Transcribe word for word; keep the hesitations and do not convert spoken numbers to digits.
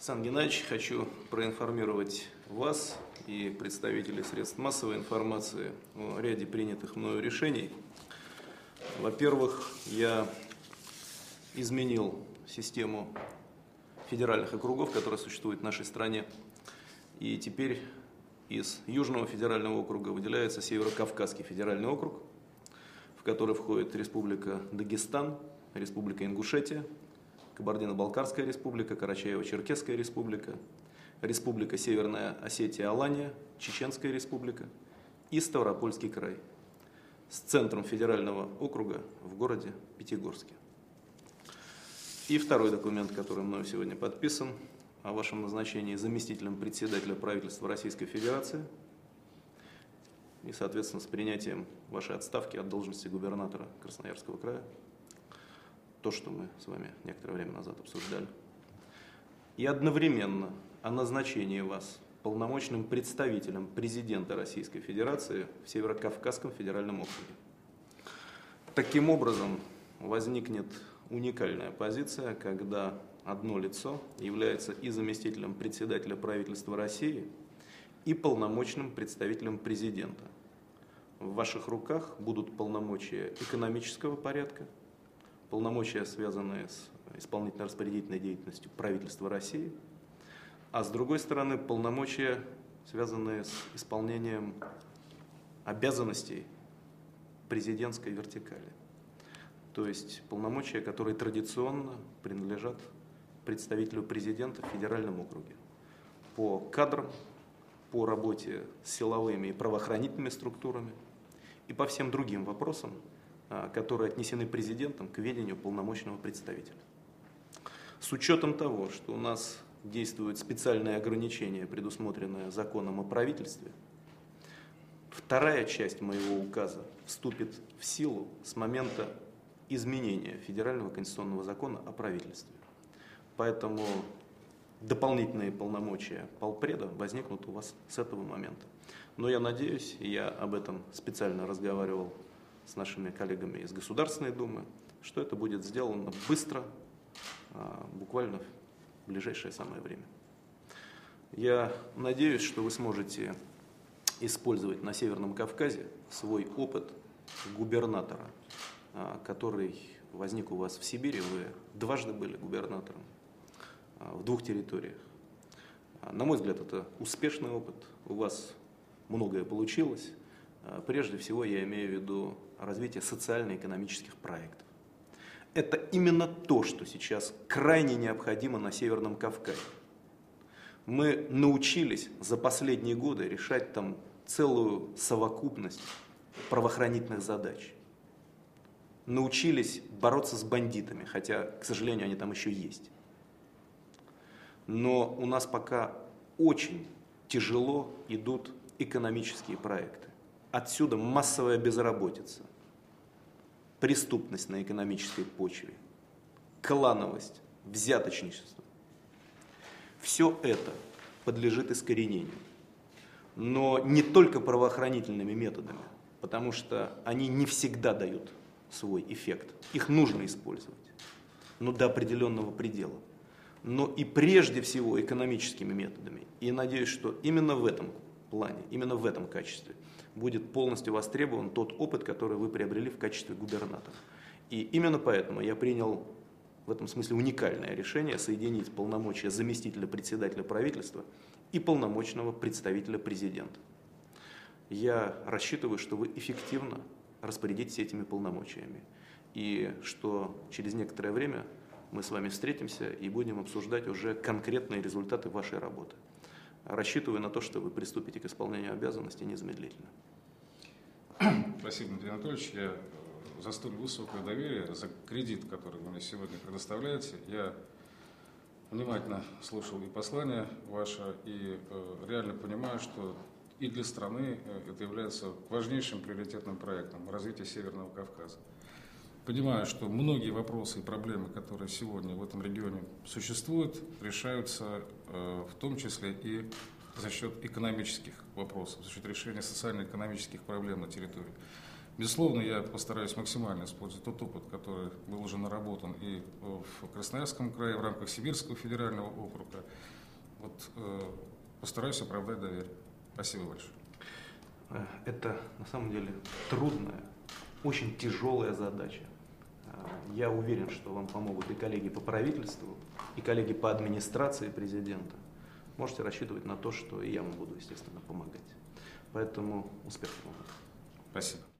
Сан Геннадьевич, хочу проинформировать вас и представителей средств массовой информации о ряде принятых мною решений. Во-первых, я изменил систему федеральных округов, которая существует в нашей стране, и теперь из Южного федерального округа выделяется Северо-Кавказский федеральный округ, в который входит Республика Дагестан, Республика Ингушетия, Кабардино-Балкарская республика, Карачаево-Черкесская республика, Республика Северная Осетия-Алания, Чеченская республика и Ставропольский край с центром федерального округа в городе Пятигорске. И второй документ, который мною сегодня подписан, о вашем назначении заместителем председателя правительства Российской Федерации и, соответственно, с принятием вашей отставки от должности губернатора Красноярского края. То, что мы с вами некоторое время назад обсуждали. И одновременно о назначении вас полномочным представителем президента Российской Федерации в Северо-Кавказском федеральном округе. Таким образом, возникнет уникальная позиция, когда одно лицо является и заместителем председателя правительства России, и полномочным представителем президента. В ваших руках будут полномочия экономического порядка, полномочия, связанные с исполнительно-распорядительной деятельностью правительства России, а с другой стороны полномочия, связанные с исполнением обязанностей президентской вертикали. То есть полномочия, которые традиционно принадлежат представителю президента в федеральном округе. По кадрам, по работе с силовыми и правоохранительными структурами и по всем другим вопросам, которые отнесены президентом к ведению полномочного представителя. С учетом того, что у нас действуют специальные ограничения, предусмотренные законом о правительстве, вторая часть моего указа вступит в силу с момента изменения Федерального конституционного закона о правительстве. Поэтому дополнительные полномочия полпреда возникнут у вас с этого момента. Но я надеюсь, и я об этом специально разговаривал с нашими коллегами из Государственной Думы, что это будет сделано быстро, буквально в ближайшее самое время. Я надеюсь, что вы сможете использовать на Северном Кавказе свой опыт губернатора, который возник у вас в Сибири. Вы дважды были губернатором в двух территориях. На мой взгляд, это успешный опыт, у вас многое получилось. Прежде всего, я имею в виду развитие социально-экономических проектов. Это именно то, что сейчас крайне необходимо на Северном Кавказе. Мы научились за последние годы решать там целую совокупность правоохранительных задач. Научились бороться с бандитами, хотя, к сожалению, они там еще есть. Но у нас пока очень тяжело идут экономические проекты. Отсюда массовая безработица, преступность на экономической почве, клановость, взяточничество. Все это подлежит искоренению. Но не только правоохранительными методами, потому что они не всегда дают свой эффект. Их нужно использовать, но до определенного предела. Но и прежде всего экономическими методами. И надеюсь, что именно в этом плане, именно в этом качестве будет полностью востребован тот опыт, который вы приобрели в качестве губернатора. И именно поэтому я принял в этом смысле уникальное решение соединить полномочия заместителя председателя правительства и полномочного представителя президента. Я рассчитываю, что вы эффективно распорядитесь этими полномочиями, и что через некоторое время мы с вами встретимся и будем обсуждать уже конкретные результаты вашей работы. Рассчитываю на то, что вы приступите к исполнению обязанностей незамедлительно. Спасибо, Дмитрий Анатольевич. Я за столь высокое доверие, за кредит, который вы мне сегодня предоставляете. Я внимательно слушал и послание ваше, и э, реально понимаю, что и для страны это является важнейшим приоритетным проектом развития Северного Кавказа. Понимаю, что многие вопросы и проблемы, которые сегодня в этом регионе существуют, решаются э, в том числе и за счет экономических вопросов, за счет решения социально-экономических проблем на территории. Безусловно, я постараюсь максимально использовать тот опыт, который был уже наработан и в Красноярском крае, в рамках Сибирского федерального округа. Вот, э, постараюсь оправдать доверие. Спасибо большое. Это на самом деле трудная, очень тяжелая задача. Я уверен, что вам помогут и коллеги по правительству, и коллеги по администрации президента. Можете рассчитывать на то, что и я вам буду, естественно, помогать. Поэтому успехов вам. Спасибо.